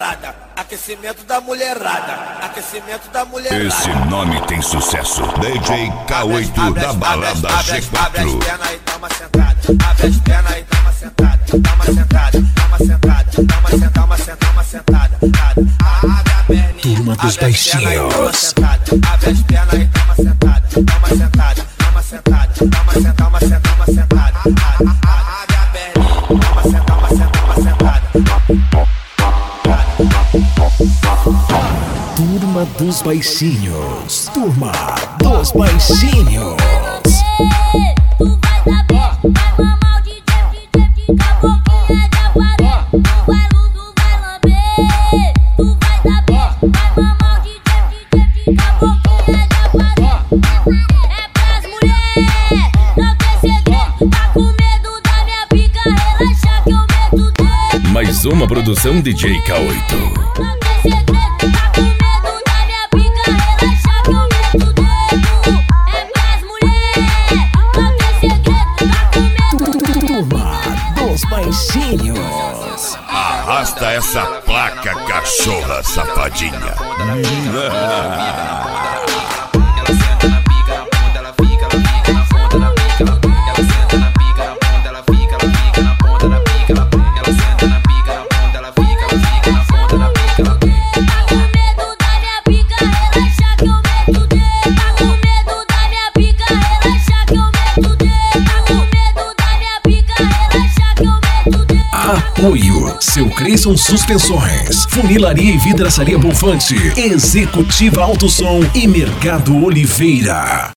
Aquecimento da mulherada, aquecimento da mulherada. Esse nome tem sucesso. DJ K8 da balada G4. Abre as pernas e dá uma sentada. Abre as pernas e dá uma sentada. Dá uma sentada, dá uma sentada. Dá uma sentada, uma sentada, uma sentada. Abre a perninha. Turma dos baixinhos. Abre as pernas e dá uma sentada. Dá uma sentada, dá uma sentada. Dá uma sentada, uma sentada, uma sentada. Abre a perninha. Dá uma sentada, uma sentada, uma sentada. Turma dos baixinhos. Turma dos baixinhos. Tu vai dar beijo, vai mamar o DJ, a boquinha de aparelho. Tu vai ludo, vai lamber. Tu vai dar beijo, vai mamar o DJ, a boquinha de aparelho. É pras mulher, não tem segredo. Tá com medo da minha pica, relaxa que eu meto dele. Mais uma produção DJ K8. Não tem segredo, tá com medo da minha pica, relaxa que eu meto dedo. É pras mulher, não tem segredo, tá com medo. Turma dos baixinhos. Arrasta essa placa, cachorra safadinha. Ela senta na pica, na ponta, ela fica na ponta da pica. Ela senta na pica, na ponta, ela fica na ponta da pica. Ela senta na pica, na ponta, ela fica na ponta da pica. Tá com medo da minha pica, relaxa que eu meto dedo. Tá com medo da minha pica, relaxa que eu meto dedo. Tá com medo da minha pica, relaxa que eu meto dedo. Apoio Seu Creyson Suspensões, Funilaria e Vidraçaria Bonfante, Executiva Autosom e Mercado Oliveira.